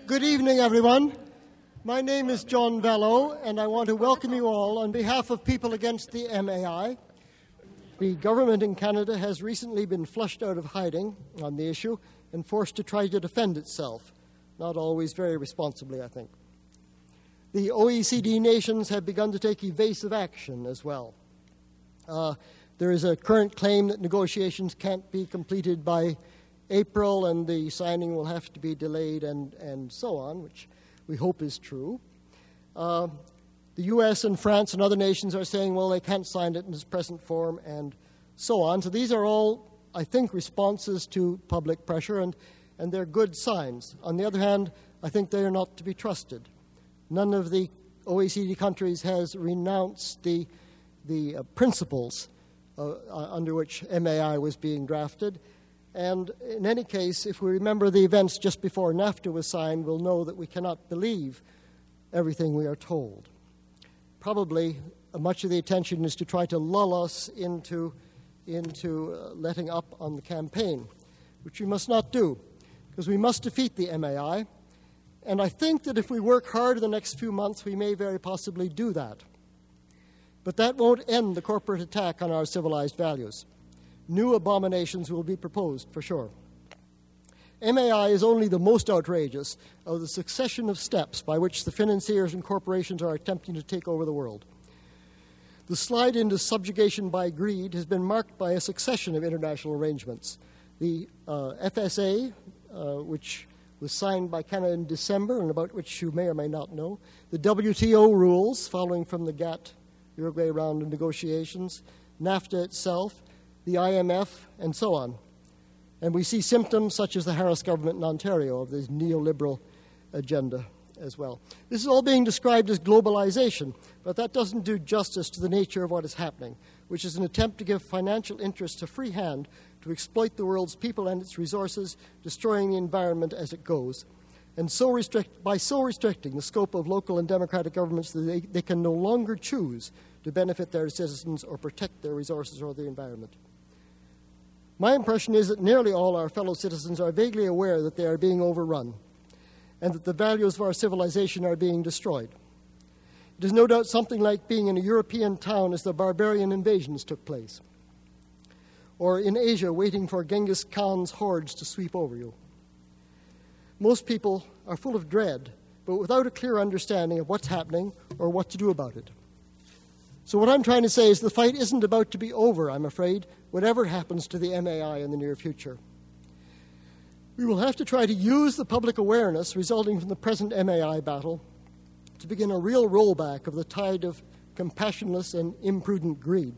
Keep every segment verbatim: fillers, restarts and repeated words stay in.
Good evening, everyone. My name is John Vello, and I want to welcome you all on behalf of People Against the M A I. The government in Canada has recently been flushed out of hiding on the issue and forced to try to defend itself, not always very responsibly, I think. The O E C D nations have begun to take evasive action as well. Uh, there is a current claim that negotiations can't be completed by April and the signing will have to be delayed and, and so on, which we hope is true. Uh, the U S and France and other nations are saying, well, they can't sign it in its present form and so on. So these are all, I think, responses to public pressure, and, and they're good signs. On the other hand, I think they are not to be trusted. None of the O E C D countries has renounced the, the uh, principles uh, uh, under which M A I was being drafted. And in any case, if we remember the events just before NAFTA was signed, we'll know that we cannot believe everything we are told. Probably uh, much of the attention is to try to lull us into, into uh, letting up on the campaign, which we must not do, because we must defeat the M A I. And I think that if we work hard in the next few months, we may very possibly do that. But that won't end the corporate attack on our civilized values. New abominations will be proposed, for sure. M A I is only the most outrageous of the succession of steps by which the financiers and corporations are attempting to take over the world. The slide into subjugation by greed has been marked by a succession of international arrangements. The uh, F S A, uh, which was signed by Canada in December and about which you may or may not know, the W T O rules following from the GATT Uruguay round of negotiations, NAFTA itself, the I M F, and so on. And we see symptoms such as the Harris government in Ontario of this neoliberal agenda as well. This is all being described as globalization, but that doesn't do justice to the nature of what is happening, which is an attempt to give financial interests a free hand to exploit the world's people and its resources, destroying the environment as it goes, and so restrict, by so restricting the scope of local and democratic governments that they, they can no longer choose to benefit their citizens or protect their resources or the environment. My impression is that nearly all our fellow citizens are vaguely aware that they are being overrun and that the values of our civilization are being destroyed. It is no doubt something like being in a European town as the barbarian invasions took place, or in Asia waiting for Genghis Khan's hordes to sweep over you. Most people are full of dread, but without a clear understanding of what's happening or what to do about it. So what I'm trying to say is the fight isn't about to be over, I'm afraid, whatever happens to the M A I in the near future. We will have to try to use the public awareness resulting from the present M A I battle to begin a real rollback of the tide of compassionless and imprudent greed.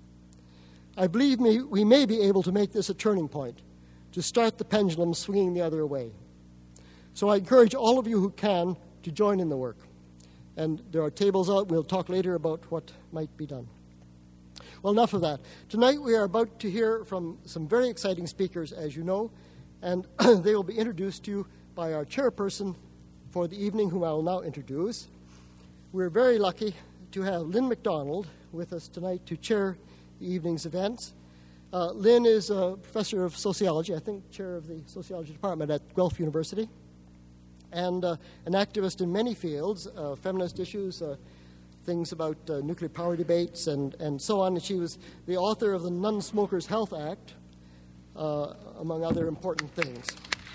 I believe me, we may be able to make this a turning point, to start the pendulum swinging the other way. So I encourage all of you who can to join in the work. And there are tables out. We'll talk later about what might be done. Well, enough of that. Tonight we are about to hear from some very exciting speakers, as you know, and they will be introduced to you by our chairperson for the evening, whom I will now introduce. We're very lucky to have Lynn McDonald with us tonight to chair the evening's events. Uh, Lynn is a professor of sociology, I think chair of the sociology department at Guelph University, and uh, an activist in many fields, uh, feminist issues, uh, things about uh, nuclear power debates, and, and so on. And she was the author of the Non-Smokers Health Act, uh, among other important things.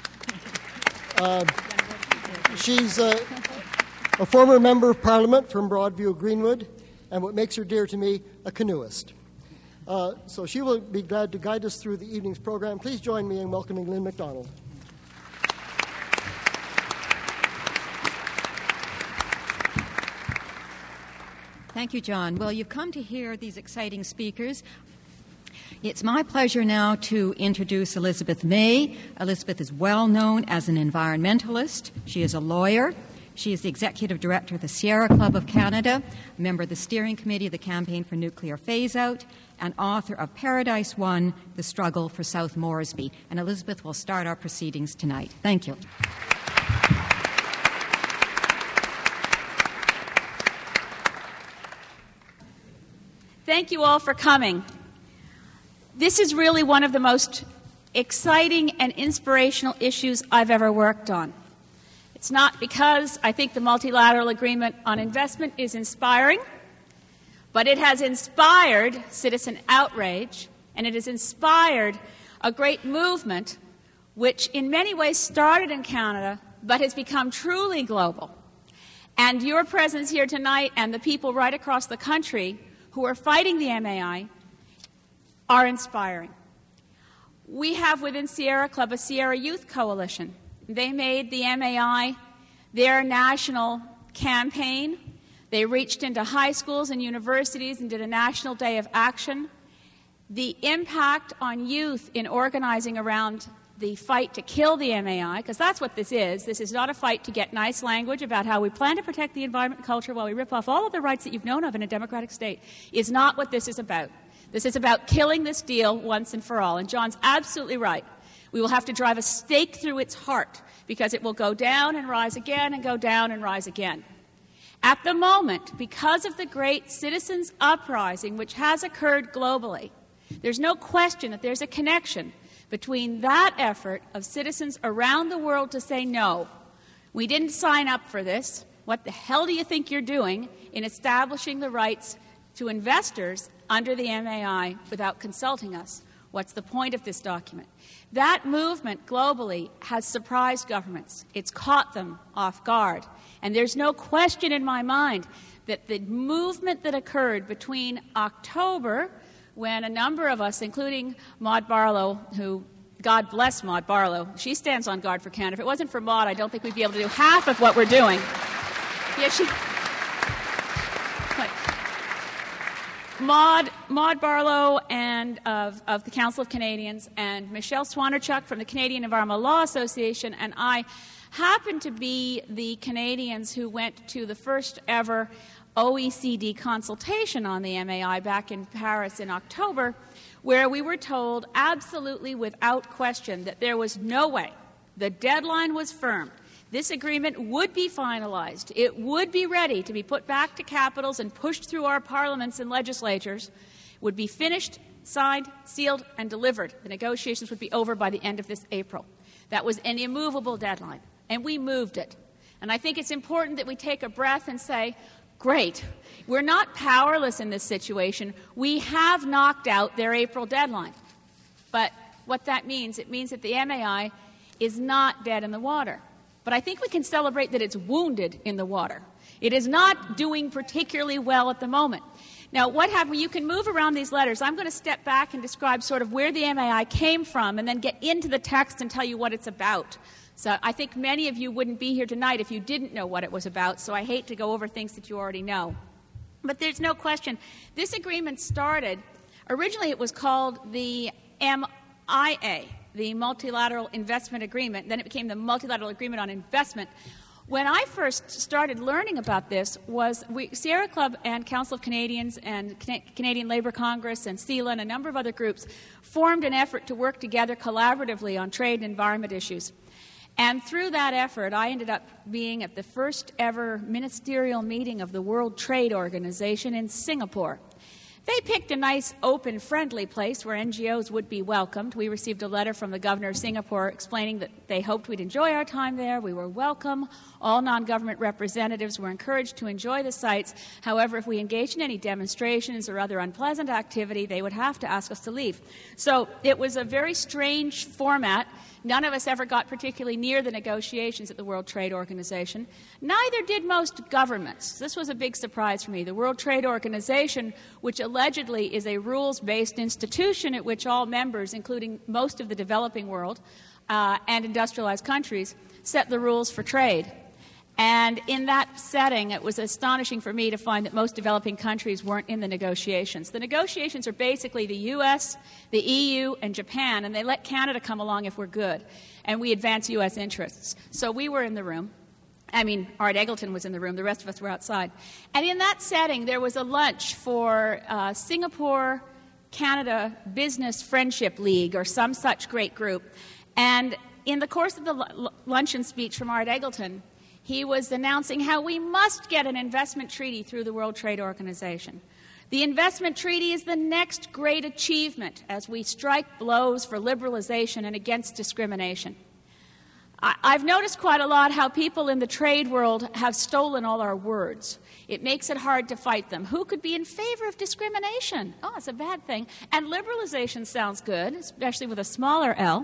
Uh, she's uh, a former member of Parliament from Broadview, Greenwood, and what makes her dear to me, a canoeist. Uh, so she will be glad to guide us through the evening's program. Please join me in welcoming Lynn McDonald. Thank you, John. Well, you've come to hear these exciting speakers. It's my pleasure now to introduce Elizabeth May. Elizabeth is well known as an environmentalist. She is a lawyer. She is the Executive Director of the Sierra Club of Canada, a member of the Steering Committee of the Campaign for Nuclear Phase-Out, and author of Paradise One, The Struggle for South Moresby. And Elizabeth will start our proceedings tonight. Thank you. Thank you all for coming. This is really one of the most exciting and inspirational issues I've ever worked on. It's not because I think the multilateral agreement on investment is inspiring, but it has inspired citizen outrage, and it has inspired a great movement which in many ways started in Canada but has become truly global. And your presence here tonight and the people right across the country who are fighting the M A I are inspiring. We have within Sierra Club a Sierra Youth Coalition. They made the M A I their national campaign. They reached into high schools and universities and did a national day of action. The impact on youth in organizing around the fight to kill the M A I, because that's what this is. This is not a fight to get nice language about how we plan to protect the environment and culture while we rip off all of the rights that you've known of in a democratic state. Is not what this is about. This is about killing this deal once and for all. And John's absolutely right. We will have to drive a stake through its heart because it will go down and rise again and go down and rise again. At the moment, because of the great citizens' uprising which has occurred globally, there's no question that there's a connection between that effort of citizens around the world to say, no, we didn't sign up for this. What the hell do you think you're doing in establishing the rights to investors under the M A I without consulting us? What's the point of this document? That movement globally has surprised governments. It's caught them off guard. And there's no question in my mind that the movement that occurred between October, when a number of us, including Maud Barlow, who, God bless Maud Barlow, she stands on guard for Canada. If it wasn't for Maud, I don't think we'd be able to do half of what we're doing. Yeah, she... Maud, Maud Barlow and of, of the Council of Canadians and Michelle Swanerchuk from the Canadian Environmental Law Association and I happened to be the Canadians who went to the first ever O E C D consultation on the M A I back in Paris in October, where we were told absolutely without question that there was no way, the deadline was firm, this agreement would be finalized. It would be ready to be put back to capitals and pushed through our parliaments and legislatures, would be finished, signed, sealed, and delivered. The negotiations would be over by the end of this April. That was an immovable deadline, and we moved it. And I think it's important that we take a breath and say, great, we're not powerless in this situation. We have knocked out their April deadline. But what that means, it means that the M A I is not dead in the water. But I think we can celebrate that it's wounded in the water. It is not doing particularly well at the moment. Now, what happened? You can move around these letters. I'm going to step back and describe sort of where the M A I came from and then get into the text and tell you what it's about. So I think many of you wouldn't be here tonight if you didn't know what it was about, so I hate to go over things that you already know. But there's no question. This agreement started, originally it was called the M I A, the Multilateral Investment Agreement. Then it became the Multilateral Agreement on Investment. When I first started learning about this was we, Sierra Club and Council of Canadians and Can- Canadian Labour Congress and CELA and a number of other groups formed an effort to work together collaboratively on trade and environment issues. And through that effort, I ended up being at the first ever ministerial meeting of the World Trade Organization in Singapore. They picked a nice, open, friendly place where N G Os would be welcomed. We received a letter from the governor of Singapore explaining that they hoped we'd enjoy our time there. We were welcome. All non-government representatives were encouraged to enjoy the sites. However, if we engaged in any demonstrations or other unpleasant activity, they would have to ask us to leave. So it was a very strange format. None of us ever got particularly near the negotiations at the World Trade Organization. Neither did most governments. This was a big surprise for me. The World Trade Organization, which allegedly is a rules-based institution at which all members, including most of the developing world uh, and industrialized countries, set the rules for trade. And in that setting, it was astonishing for me to find that most developing countries weren't in the negotiations. The negotiations are basically the U S, the E U, and Japan, and they let Canada come along if we're good. And we advance U S interests. So we were in the room. I mean, Art Eggleton was in the room. The rest of us were outside. And in that setting, there was a lunch for uh, Singapore Canada Business Friendship League or some such great group. And in the course of the l- luncheon speech from Art Eggleton, he was announcing how we must get an investment treaty through the World Trade Organization. The investment treaty is the next great achievement as we strike blows for liberalization and against discrimination. I, I've noticed quite a lot how people in the trade world have stolen all our words. It makes it hard to fight them. Who could be in favor of discrimination? Oh, it's a bad thing. And liberalization sounds good, especially with a smaller L.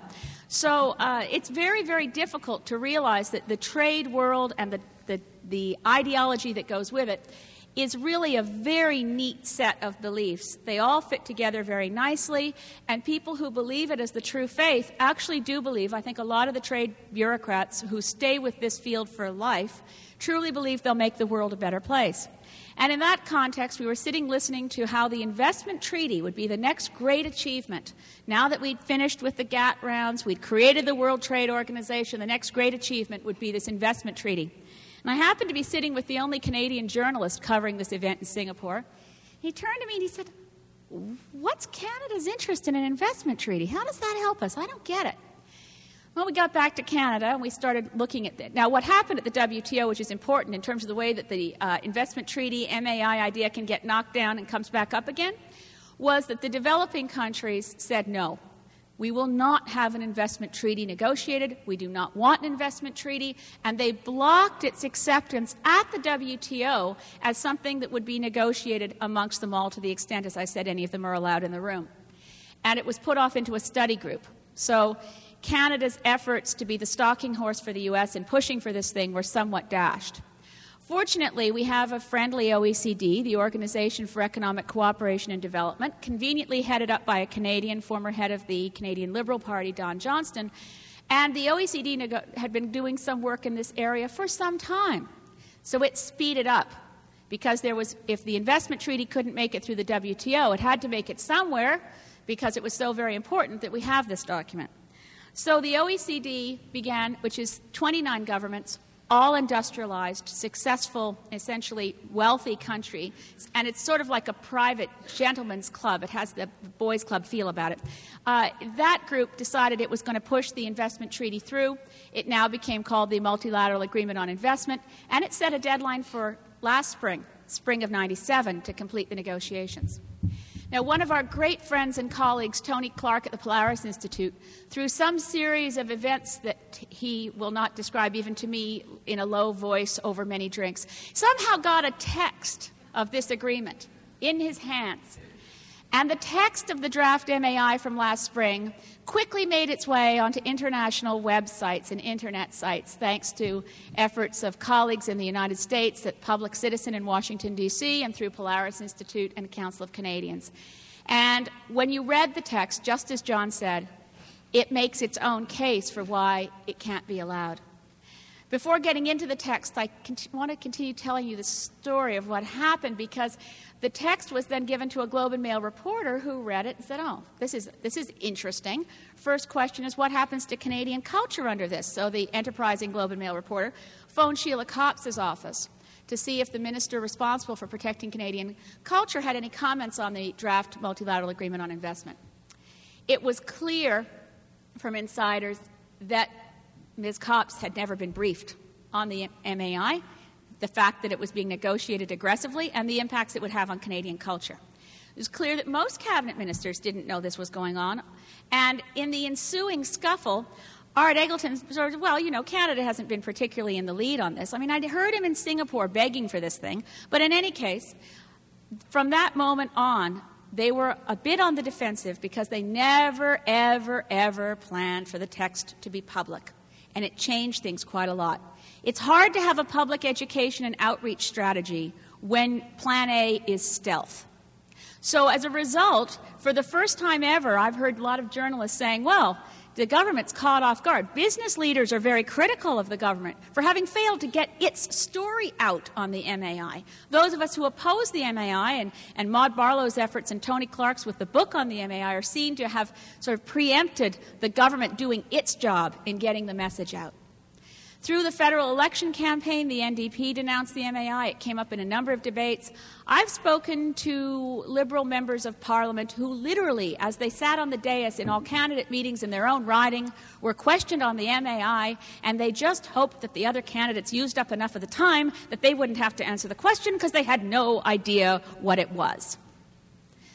So uh, it's very, very difficult to realize that the trade world and the, the, the ideology that goes with it is really a very neat set of beliefs. They all fit together very nicely, and people who believe it as the true faith actually do believe. I think a lot of the trade bureaucrats who stay with this field for life truly believe they'll make the world a better place. And in that context, we were sitting listening to how the investment treaty would be the next great achievement. Now that we'd finished with the GATT rounds, we'd created the World Trade Organization, the next great achievement would be this investment treaty. And I happened to be sitting with the only Canadian journalist covering this event in Singapore. He turned to me and he said, "What's Canada's interest in an investment treaty? How does that help us? I don't get it." Well, we got back to Canada and we started looking at that. Now, what happened at the W T O, which is important in terms of the way that the uh, investment treaty, M A I idea can get knocked down and comes back up again, was that the developing countries said no. We will not have an investment treaty negotiated. We do not want an investment treaty. And they blocked its acceptance at the W T O as something that would be negotiated amongst them all to the extent, as I said, any of them are allowed in the room. And it was put off into a study group. So Canada's efforts to be the stalking horse for the U S in pushing for this thing were somewhat dashed. Fortunately, we have a friendly O E C D, the Organization for Economic Cooperation and Development, conveniently headed up by a Canadian, former head of the Canadian Liberal Party, Don Johnston. And the O E C D had been doing some work in this area for some time. So it speeded up because there was, if the investment treaty couldn't make it through the W T O, it had to make it somewhere because it was so very important that we have this document. So the O E C D began, which is twenty-nine governments, all industrialized, successful, essentially wealthy country, and it's sort of like a private gentleman's club. It has the boys' club feel about it. Uh, that group decided it was going to push the investment treaty through. It now became called the Multilateral Agreement on Investment, and it set a deadline for last spring, spring of ninety-seven, to complete the negotiations. Now, one of our great friends and colleagues, Tony Clark at the Polaris Institute, through some series of events that he will not describe even to me in a low voice over many drinks, somehow got a text of this agreement in his hands. And the text of the draft M A I from last spring quickly made its way onto international websites and Internet sites, thanks to efforts of colleagues in the United States at Public Citizen in Washington, D C, and through Polaris Institute and Council of Canadians. And when you read the text, just as John said, it makes its own case for why it can't be allowed. Before getting into the text, I cont- want to continue telling you the story of what happened, because the text was then given to a Globe and Mail reporter who read it and said, oh, this is, this is interesting. First question is, what happens to Canadian culture under this? So the enterprising Globe and Mail reporter phoned Sheila Copps' office to see if the minister responsible for protecting Canadian culture had any comments on the draft Multilateral Agreement on Investment. It was clear from insiders that Miz Copps had never been briefed on the M A I, the fact that it was being negotiated aggressively, and the impacts it would have on Canadian culture. It was clear that most cabinet ministers didn't know this was going on. And in the ensuing scuffle, Art Eggleton sort of, well, you know, Canada hasn't been particularly in the lead on this. I mean, I'd heard him in Singapore begging for this thing. But in any case, from that moment on, they were a bit on the defensive because they never, ever, ever planned for the text to be public. And it changed things quite a lot. It's hard to have a public education and outreach strategy when Plan A is stealth. So as a result, for the first time ever, I've heard a lot of journalists saying, well, the government's caught off guard. Business leaders are very critical of the government for having failed to get its story out on the M A I. Those of us who oppose the M A I, and, and Maud Barlow's efforts and Tony Clark's with the book on the M A I, are seen to have sort of preempted the government doing its job in getting the message out. Through the federal election campaign, the N D P denounced the M A I. It came up in a number of debates. I've spoken to Liberal members of Parliament who literally, as they sat on the dais in all candidate meetings in their own riding, were questioned on the M A I, and they just hoped that the other candidates used up enough of the time that they wouldn't have to answer the question because they had no idea what it was.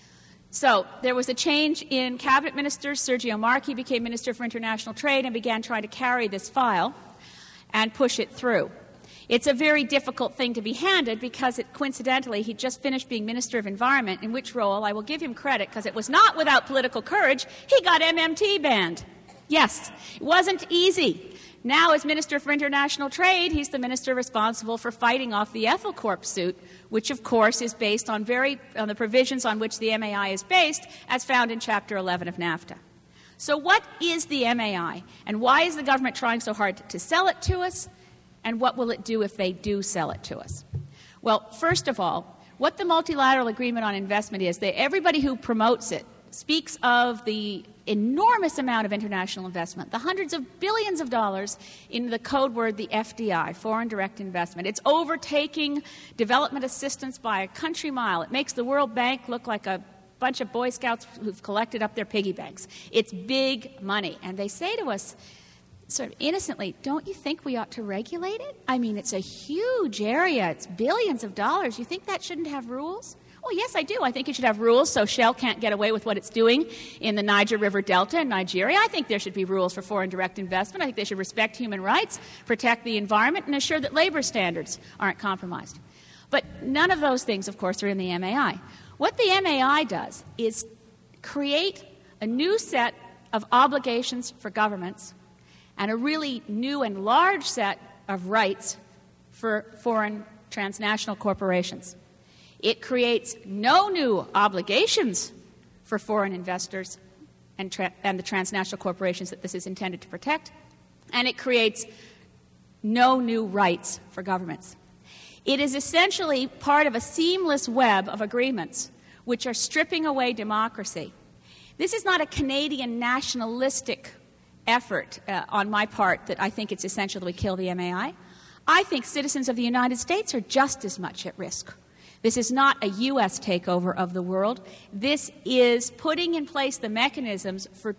So there was a change in cabinet ministers. Sergio Marchi became Minister for International Trade and began trying to carry this file and push it through. It's a very difficult thing to be handed because, it, coincidentally, he just finished being Minister of Environment, in which role, I will give him credit because it was not without political courage, he got M M T banned. Yes, it wasn't easy. Now, as Minister for International Trade, he's the minister responsible for fighting off the Ethelcorp suit, which, of course, is based on, very, on the provisions on which the M A I is based, as found in Chapter eleven of NAFTA. So what is the M A I, and why is the government trying so hard to sell it to us, and what will it do if they do sell it to us? Well, first of all, what the Multilateral Agreement on Investment is, that everybody who promotes it speaks of the enormous amount of international investment, the hundreds of billions of dollars in the code word, the F D I, foreign direct investment. It's overtaking development assistance by a country mile. It makes the World Bank look like a bunch of Boy Scouts who've collected up their piggy banks. It's big money. And they say to us, sort of innocently, don't you think we ought to regulate it? I mean, it's a huge area. It's billions of dollars. You think that shouldn't have rules? Oh, yes, I do. I think it should have rules so Shell can't get away with what it's doing in the Niger River Delta in Nigeria. I think there should be rules for foreign direct investment. I think they should respect human rights, protect the environment, and assure that labor standards aren't compromised. But none of those things, of course, are in the M A I. What the M A I does is create a new set of obligations for governments and a really new and large set of rights for foreign transnational corporations. It creates no new obligations for foreign investors and, tra- and the transnational corporations that this is intended to protect, and it creates no new rights for governments. It is essentially part of a seamless web of agreements which are stripping away democracy. This is not a Canadian nationalistic effort uh, on my part that I think it's essential that we kill the M A I. I think citizens of the United States are just as much at risk. This is not a U S takeover of the world. This is putting in place the mechanisms for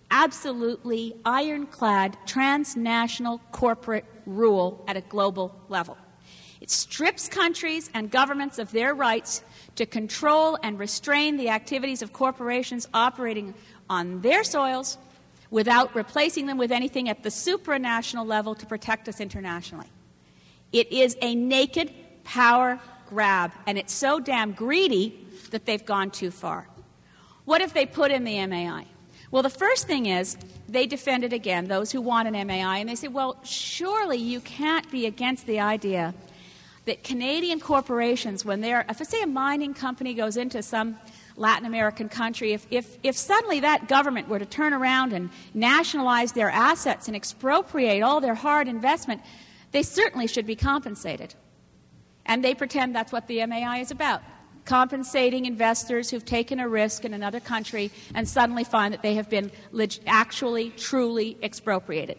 absolutely ironclad transnational corporate rule at a global level. It strips countries and governments of their rights to control and restrain the activities of corporations operating on their soils without replacing them with anything at the supranational level to protect us internationally. It is a naked power grab, and it's so damn greedy that they've gone too far. What if they put in the M A I? Well, the first thing is they defend it again, those who want an M A I, and they say, well, surely you can't be against the idea that Canadian corporations, when they're, if, say, a mining company goes into some Latin American country, if, if, if suddenly that government were to turn around and nationalize their assets and expropriate all their hard investment, they certainly should be compensated. And they pretend that's what the M A I is about, compensating investors who've taken a risk in another country and suddenly find that they have been leg- actually, truly expropriated.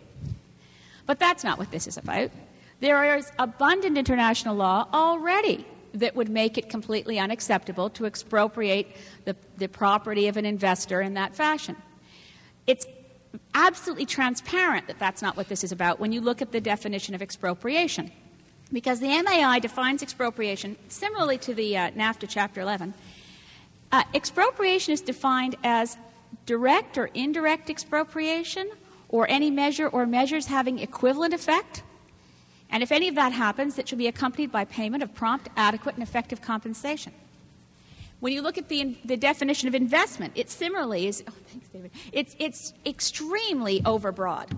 But that's not what this is about. There is abundant international law already that would make it completely unacceptable to expropriate the, the property of an investor in that fashion. It's absolutely transparent that that's not what this is about when you look at the definition of expropriation. Because the M A I defines expropriation, similarly to the uh, NAFTA Chapter eleven. Uh, expropriation is defined as direct or indirect expropriation or any measure or measures having equivalent effect. And if any of that happens, it should be accompanied by payment of prompt, adequate, and effective compensation. When you look at the, the definition of investment, it similarly is, oh, thanks, David, it's, it's extremely overbroad.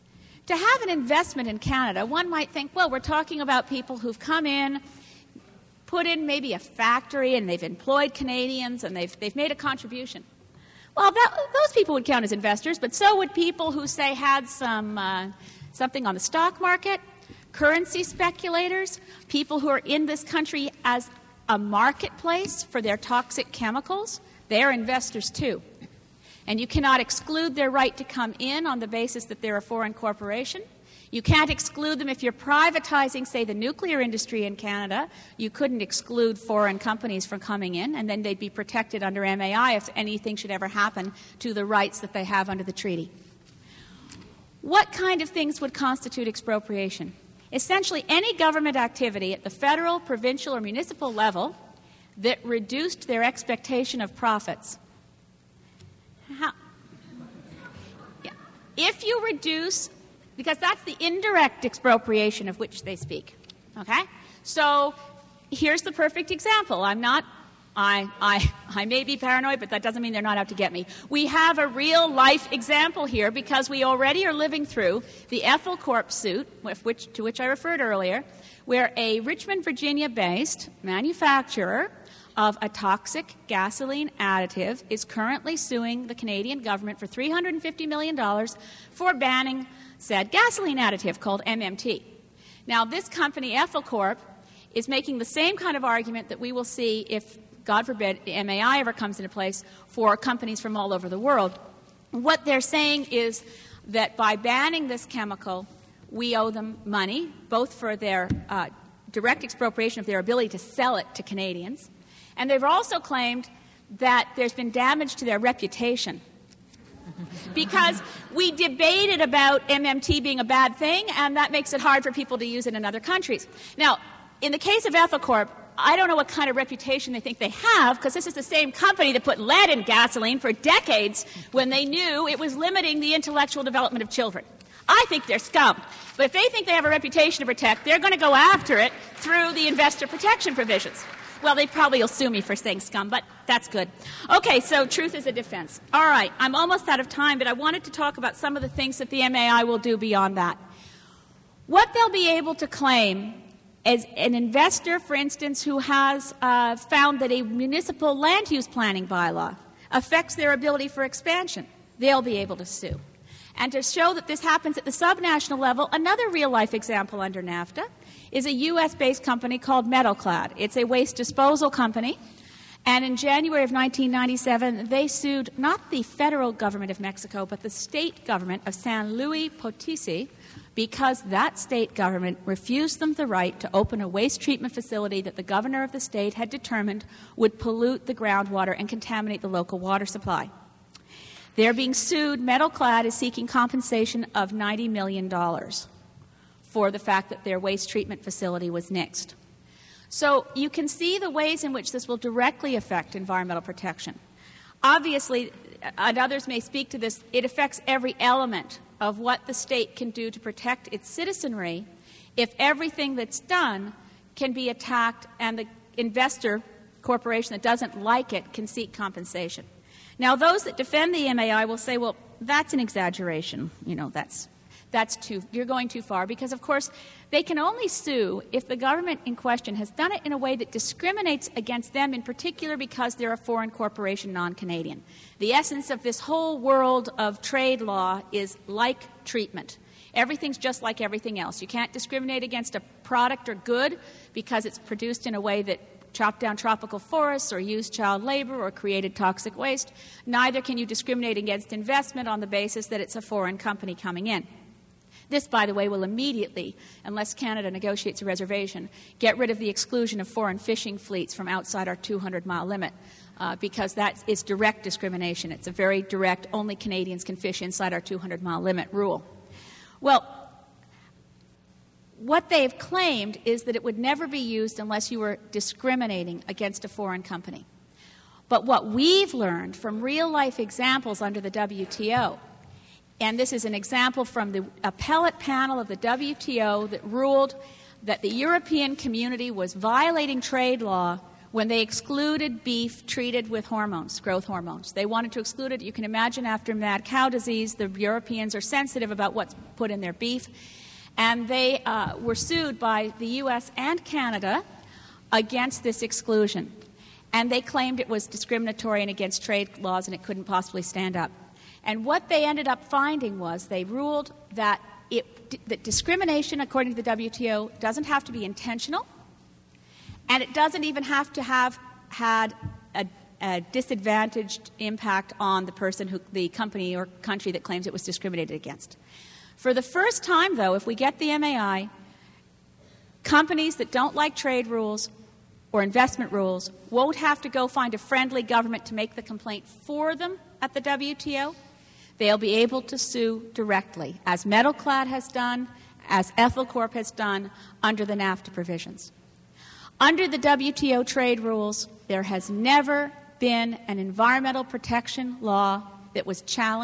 To have an investment in Canada, one might think, well, we're talking about people who've come in, put in maybe a factory, and they've employed Canadians, and they've, they've made a contribution. Well, that, those people would count as investors, but so would people who, say, had some uh, something on the stock market, currency speculators, people who are in this country as a marketplace for their toxic chemicals. They're investors, too. And you cannot exclude their right to come in on the basis that they're a foreign corporation. You can't exclude them if you're privatizing, say, the nuclear industry in Canada. You couldn't exclude foreign companies from coming in, and then they'd be protected under M A I if anything should ever happen to the rights that they have under the treaty. What kind of things would constitute expropriation? Essentially, any government activity at the federal, provincial, or municipal level that reduced their expectation of profits if you reduce, because that's the indirect expropriation of which they speak, okay? So here's the perfect example. I'm not, I, I, I may be paranoid, but that doesn't mean they're not out to get me. We have a real-life example here because we already are living through the Ethel Corp suit, which, to which I referred earlier, where a Richmond, Virginia-based manufacturer of a toxic gasoline additive is currently suing the Canadian government for three hundred fifty million dollars for banning said gasoline additive called M M T. Now, this company, Ethel Corp, is making the same kind of argument that we will see if, God forbid, the M A I ever comes into place for companies from all over the world. What they're saying is that by banning this chemical, we owe them money, both for their uh, direct expropriation of their ability to sell it to Canadians, and they've also claimed that there's been damage to their reputation. Because we debated about M M T being a bad thing, and that makes it hard for people to use it in other countries. Now, in the case of Ethel Corp, I don't know what kind of reputation they think they have, because this is the same company that put lead in gasoline for decades when they knew it was limiting the intellectual development of children. I think they're scum. But if they think they have a reputation to protect, they're going to go after it through the investor protection provisions. Well, they probably will sue me for saying scum, but that's good. Okay, so truth is a defense. All right, I'm almost out of time, but I wanted to talk about some of the things that the M A I will do beyond that. What they'll be able to claim as an investor, for instance, who has uh, found that a municipal land use planning bylaw affects their ability for expansion, they'll be able to sue. And to show that this happens at the subnational level, another real-life example under NAFTA is a U S-based company called Metalclad. It's a waste disposal company, and in January of nineteen ninety-seven, they sued not the federal government of Mexico, but the state government of San Luis Potosi, because that state government refused them the right to open a waste treatment facility that the governor of the state had determined would pollute the groundwater and contaminate the local water supply. They're being sued. Metalclad is seeking compensation of ninety million dollars for the fact that their waste treatment facility was nixed. So you can see the ways in which this will directly affect environmental protection. Obviously, and others may speak to this, it affects every element of what the state can do to protect its citizenry if everything that's done can be attacked and the investor corporation that doesn't like it can seek compensation. Now, those that defend the M A I will say, well, that's an exaggeration. You know, that's, that's too, you're going too far, because, of course, they can only sue if the government in question has done it in a way that discriminates against them, in particular because they're a foreign corporation, non-Canadian. The essence of this whole world of trade law is like treatment. Everything's just like everything else. You can't discriminate against a product or good because it's produced in a way that chopped down tropical forests or used child labor or created toxic waste. Neither can you discriminate against investment on the basis that it's a foreign company coming in. This, by the way, will immediately, unless Canada negotiates a reservation, get rid of the exclusion of foreign fishing fleets from outside our two hundred mile limit, uh, because that is direct discrimination. It's a very direct, only Canadians can fish inside our two hundred mile limit rule. Well, what they've claimed is that it would never be used unless you were discriminating against a foreign company. But what we've learned from real-life examples under the W T O, and this is an example from the appellate panel of the W T O that ruled that the European community was violating trade law when they excluded beef treated with hormones, growth hormones. They wanted to exclude it. You can imagine after mad cow disease, the Europeans are sensitive about what's put in their beef. And they uh, were sued by the U S and Canada against this exclusion. And they claimed it was discriminatory and against trade laws and it couldn't possibly stand up. And what they ended up finding was they ruled that, it, that discrimination, according to the W T O, doesn't have to be intentional, and it doesn't even have to have had a, a disadvantaged impact on the person, who, the company or country that claims it was discriminated against. For the first time, though, if we get the M A I, companies that don't like trade rules or investment rules won't have to go find a friendly government to make the complaint for them at the W T O. They'll be able to sue directly, as Metalclad has done, as Ethel Corp has done, under the NAFTA provisions. Under the W T O trade rules, there has never been an environmental protection law that was challenged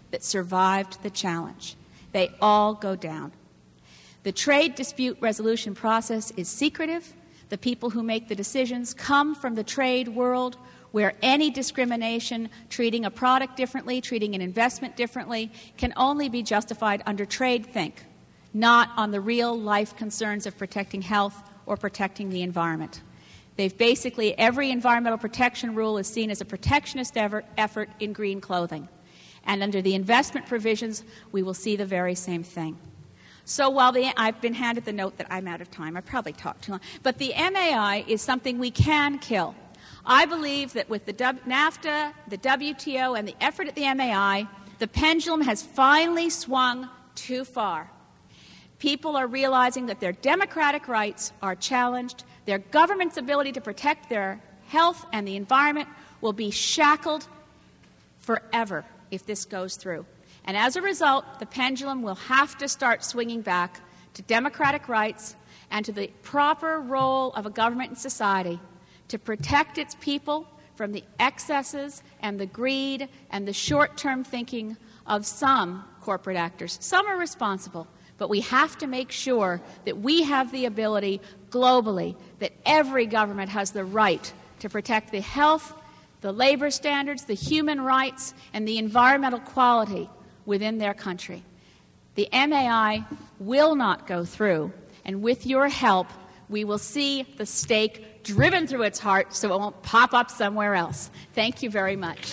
that survived the challenge. They all go down. The trade dispute resolution process is secretive. The people who make the decisions come from the trade world, where any discrimination, treating a product differently, treating an investment differently, can only be justified under trade think, not on the real-life concerns of protecting health or protecting the environment. They've basically, every environmental protection rule is seen as a protectionist effort in green clothing. And under the investment provisions, we will see the very same thing. So while the, I've been handed the note that I'm out of time, I probably talked too long, but the M A I is something we can kill. I believe that with the NAFTA, the W T O, and the effort at the M A I, the pendulum has finally swung too far. People are realizing that their democratic rights are challenged. Their government's ability to protect their health and the environment will be shackled forever if this goes through. And as a result, the pendulum will have to start swinging back to democratic rights and to the proper role of a government in society to protect its people from the excesses and the greed and the short-term thinking of some corporate actors. Some are responsible, but we have to make sure that we have the ability globally, that every government has the right to protect the health, the labor standards, the human rights, and the environmental quality within their country. The M A I will not go through, and with your help, we will see the stake driven through its heart so it won't pop up somewhere else. Thank you very much.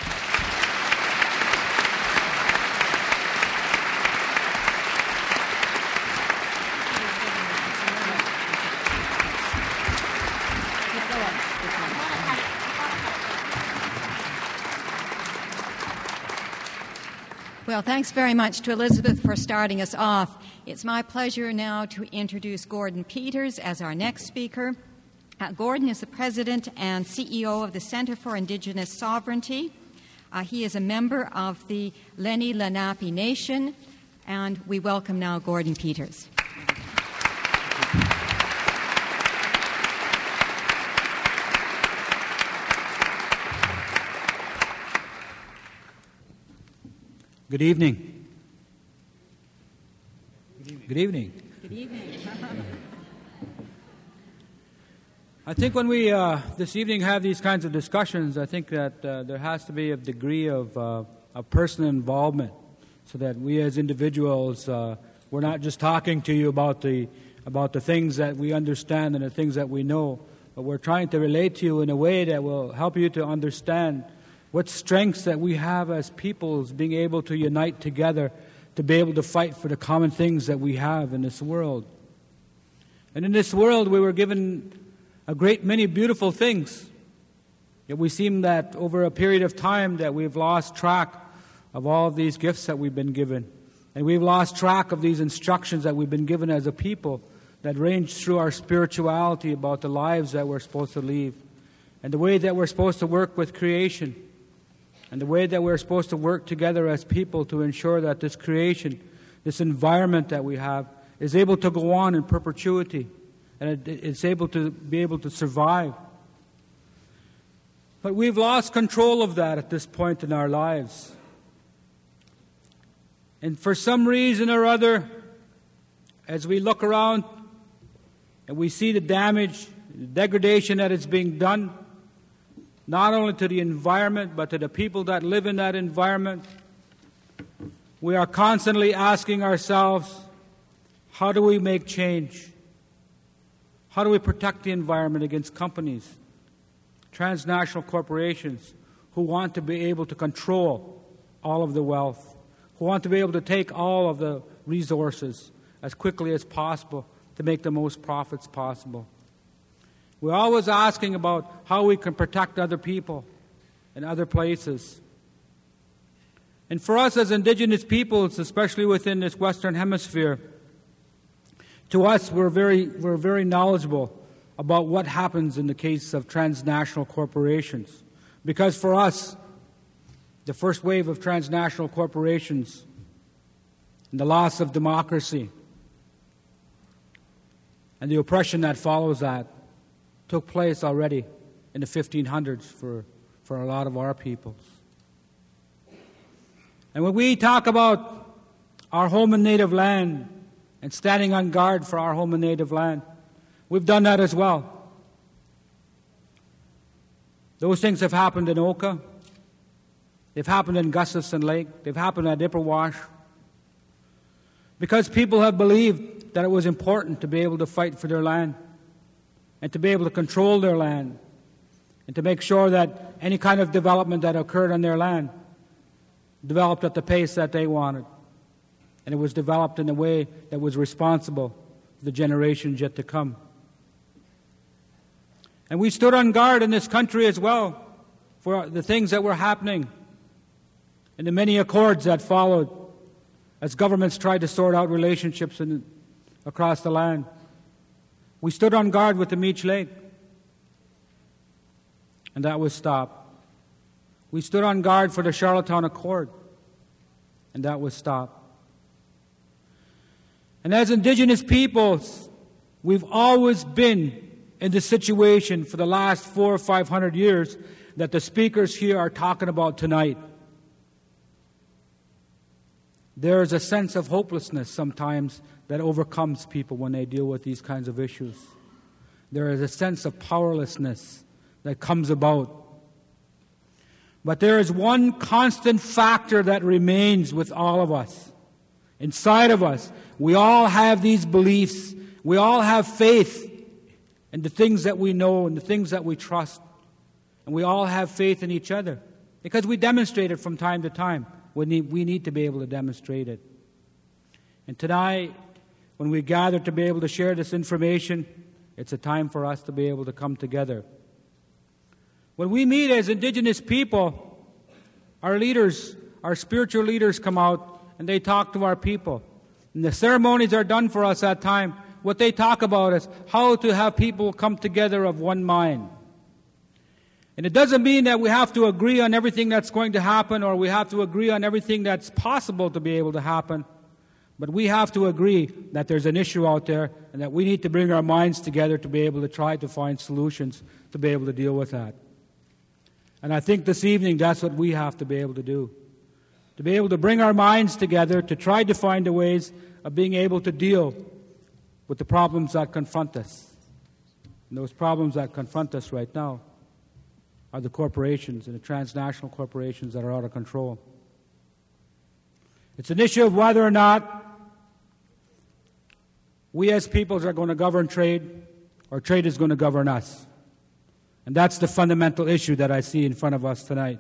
Well, thanks very much to Elizabeth for starting us off. It's my pleasure now to introduce Gordon Peters as our next speaker. Uh, Gordon is the president and C E O of the Center for Indigenous Sovereignty. Uh, he is a member of the Lenni Lenape Nation, and we welcome now Gordon Peters. Good evening. Good evening. Good evening. I think when we uh, this evening have these kinds of discussions, I think that uh, there has to be a degree of, uh, of personal involvement, so that we as individuals, uh, we're not just talking to you about the about the things that we understand and the things that we know, but we're trying to relate to you in a way that will help you to understand what strengths that we have as peoples, being able to unite together to be able to fight for the common things that we have in this world. And in this world, we were given a great many beautiful things. Yet we seem that over a period of time that we've lost track of all of these gifts that we've been given. And we've lost track of these instructions that we've been given as a people that range through our spirituality about the lives that we're supposed to live, and the way that we're supposed to work with creation, and the way that we're supposed to work together as people to ensure that this creation, this environment that we have, is able to go on in perpetuity, and it, it's able to be able to survive. But we've lost control of that at this point in our lives. And for some reason or other, as we look around and we see the damage, the degradation that is being done, not only to the environment, but to the people that live in that environment, we are constantly asking ourselves, how do we make change? How do we protect the environment against companies, transnational corporations who want to be able to control all of the wealth, who want to be able to take all of the resources as quickly as possible to make the most profits possible? We're always asking about how we can protect other people and other places. And for us as indigenous peoples, especially within this Western Hemisphere, to us we're very, we're very knowledgeable about what happens in the case of transnational corporations. Because for us, the first wave of transnational corporations and the loss of democracy and the oppression that follows that took place already in the fifteen hundreds for, for a lot of our peoples. And when we talk about our home and native land and standing on guard for our home and native land, we've done that as well. Those things have happened in Oka. They've happened in Gustafson Lake. They've happened at Ipperwash. Because people have believed that it was important to be able to fight for their land and to be able to control their land and to make sure that any kind of development that occurred on their land developed at the pace that they wanted. And it was developed in a way that was responsible for the generations yet to come. And we stood on guard in this country as well for the things that were happening and the many accords that followed as governments tried to sort out relationships in, across the land. We stood on guard with the Meech Lake, and that was stopped. We stood on guard for the Charlottetown Accord, and that was stopped. And as Indigenous peoples, we've always been in the situation for the last four or five hundred years that the speakers here are talking about tonight. There is a sense of hopelessness sometimes that overcomes people when they deal with these kinds of issues. There is a sense of powerlessness that comes about. But there is one constant factor that remains with all of us. Inside of us, we all have these beliefs. We all have faith in the things that we know and the things that we trust. And we all have faith in each other because we demonstrate it from time to time. We need, we need to be able to demonstrate it. And tonight, when we gather to be able to share this information, it's a time for us to be able to come together. When we meet as Indigenous people, our leaders, our spiritual leaders come out and they talk to our people. And the ceremonies are done for us at that time. What they talk about is how to have people come together of one mind. And it doesn't mean that we have to agree on everything that's going to happen or we have to agree on everything that's possible to be able to happen. But we have to agree that there's an issue out there and that we need to bring our minds together to be able to try to find solutions to be able to deal with that. And I think this evening that's what we have to be able to do. To be able to bring our minds together to try to find the ways of being able to deal with the problems that confront us. And those problems that confront us right now are the corporations and the transnational corporations that are out of control. It's an issue of whether or not we as peoples are going to govern trade or trade is going to govern us. And that's the fundamental issue that I see in front of us tonight.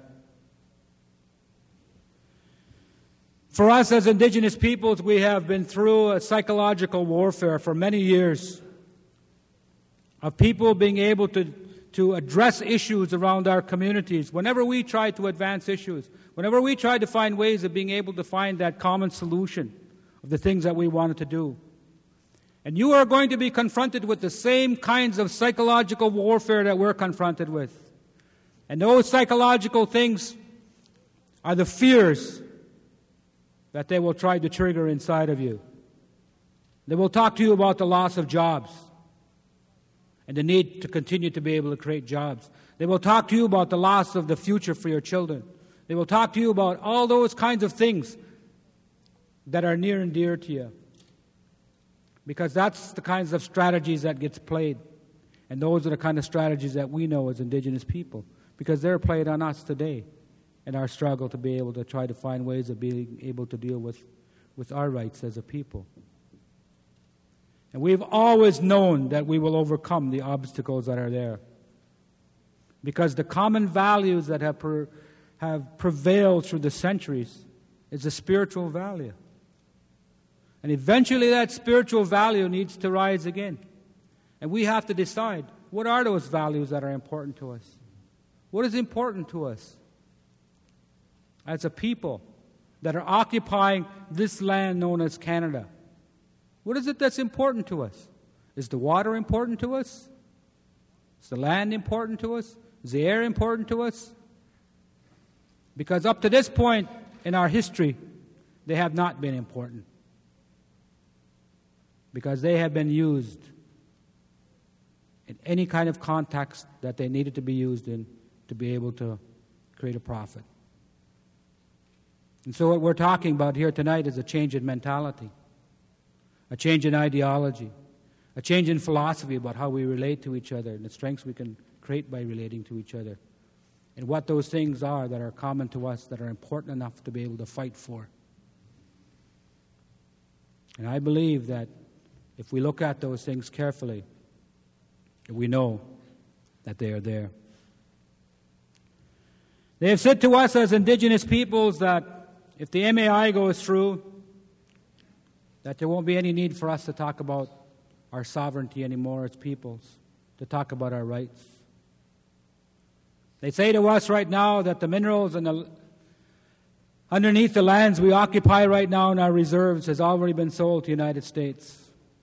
For us as Indigenous peoples, we have been through a psychological warfare for many years of people being able to to address issues around our communities. Whenever we try to advance issues, whenever we try to find ways of being able to find that common solution of the things that we wanted to do. And you are going to be confronted with the same kinds of psychological warfare that we're confronted with. And those psychological things are the fears that they will try to trigger inside of you. They will talk to you about the loss of jobs and the need to continue to be able to create jobs. They will talk to you about the loss of the future for your children. They will talk to you about all those kinds of things that are near and dear to you. Because that's the kinds of strategies that gets played. And those are the kind of strategies that we know as Indigenous people. Because they're played on us today in our struggle to be able to try to find ways of being able to deal with, with our rights as a people. And we've always known that we will overcome the obstacles that are there. Because the common values that have, per, have prevailed through the centuries is a spiritual value. And eventually that spiritual value needs to rise again. And we have to decide, what are those values that are important to us? What is important to us as a people that are occupying this land known as Canada? What is it that's important to us? Is the water important to us? Is the land important to us? Is the air important to us? Because up to this point in our history, they have not been important. Because they have been used in any kind of context that they needed to be used in to be able to create a profit. And so what we're talking about here tonight is a change in mentality, a change in ideology, a change in philosophy about how we relate to each other and the strengths we can create by relating to each other, and what those things are that are common to us that are important enough to be able to fight for. And I believe that if we look at those things carefully, we know that they are there. They have said to us as Indigenous peoples that if the M A I goes through, that there won't be any need for us to talk about our sovereignty anymore as peoples, to talk about our rights. They say to us right now that the minerals and the, underneath the lands we occupy right now in our reserves has already been sold to the United States.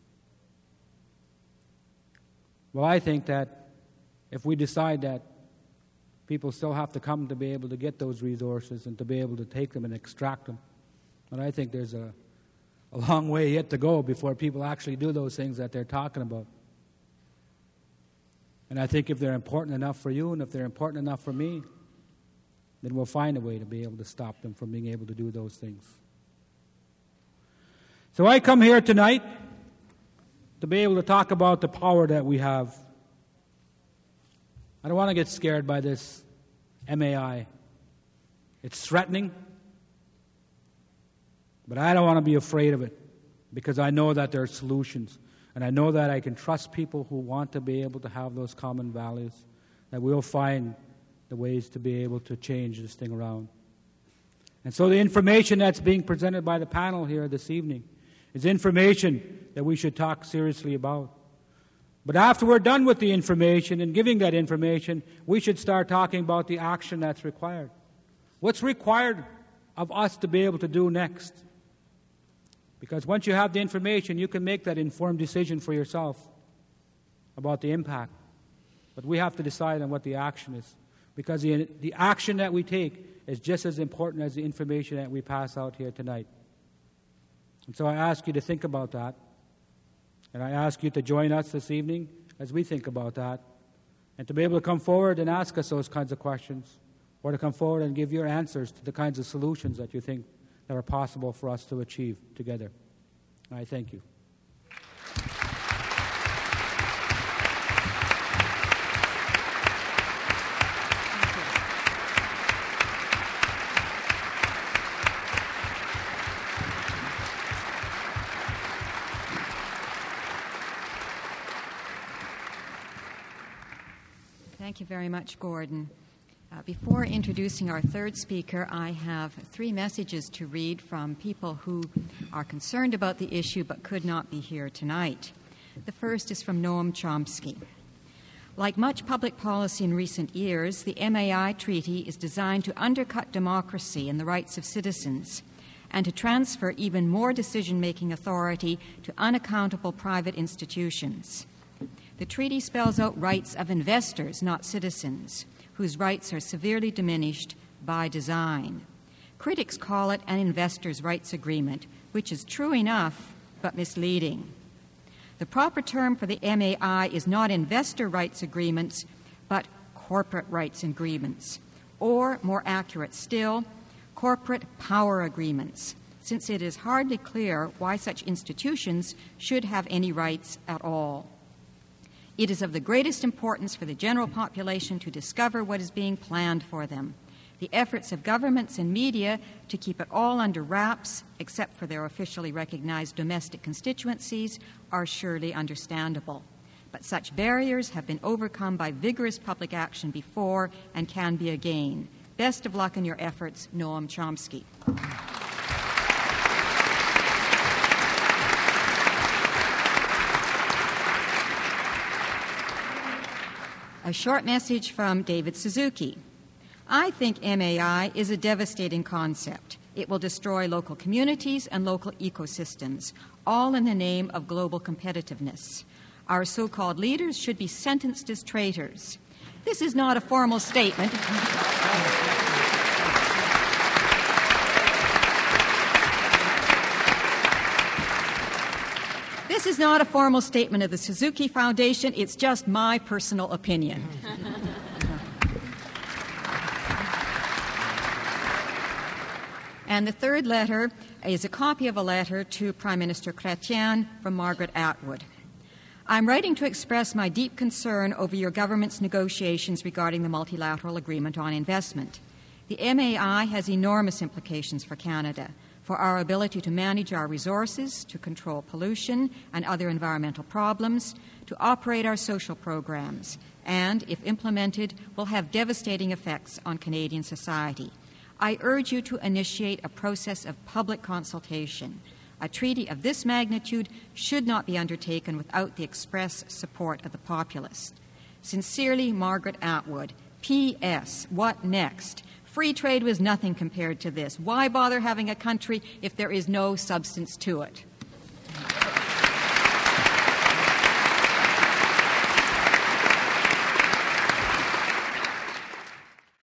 Well, I think that if we decide that people still have to come to be able to get those resources and to be able to take them and extract them, and I think there's a, a long way yet to go before people actually do those things that they're talking about. And I think if they're important enough for you and if they're important enough for me, then we'll find a way to be able to stop them from being able to do those things. So I come here tonight to be able to talk about the power that we have. I don't want to get scared by this M A I. It's threatening, but I don't want to be afraid of it because I know that there are solutions. And I know that I can trust people who want to be able to have those common values, that we'll find the ways to be able to change this thing around. And so the information that's being presented by the panel here this evening is information that we should talk seriously about. But after we're done with the information and giving that information, we should start talking about the action that's required. What's required of us to be able to do next? Because once you have the information, you can make that informed decision for yourself about the impact. But we have to decide on what the action is. Because the, the action that we take is just as important as the information that we pass out here tonight. And so I ask you to think about that. And I ask you to join us this evening as we think about that. And to be able to come forward and ask us those kinds of questions. Or to come forward and give your answers to the kinds of solutions that you think that are possible for us to achieve together. I thank you. Thank you very much, Gordon. Uh, before introducing our third speaker, I have three messages to read from people who are concerned about the issue but could not be here tonight. The first is from Noam Chomsky. Like much public policy in recent years, the M A I Treaty is designed to undercut democracy and the rights of citizens and to transfer even more decision-making authority to unaccountable private institutions. The treaty spells out rights of investors, not citizens, whose rights are severely diminished by design. Critics call it an investors' rights agreement, which is true enough, but misleading. The proper term for the M A I is not investor rights agreements, but corporate rights agreements, or, more accurate still, corporate power agreements, since it is hardly clear why such institutions should have any rights at all. It is of the greatest importance for the general population to discover what is being planned for them. The efforts of governments and media to keep it all under wraps, except for their officially recognized domestic constituencies, are surely understandable. But such barriers have been overcome by vigorous public action before and can be again. Best of luck in your efforts, Noam Chomsky. A short message from David Suzuki. I think M A I is a devastating concept. It will destroy local communities and local ecosystems, all in the name of global competitiveness. Our so-called leaders should be sentenced as traitors. This is not a formal statement. This is not a formal statement of the Suzuki Foundation. It's just my personal opinion. And the third letter is a copy of a letter to Prime Minister Chrétien from Margaret Atwood. I'm writing to express my deep concern over your government's negotiations regarding the Multilateral Agreement on Investment. The M A I has enormous implications for Canada, for our ability to manage our resources, to control pollution and other environmental problems, to operate our social programs, and, if implemented, will have devastating effects on Canadian society. I urge you to initiate a process of public consultation. A treaty of this magnitude should not be undertaken without the express support of the populace. Sincerely, Margaret Atwood. P S. What next? Free trade was nothing compared to this. Why bother having a country if there is no substance to it?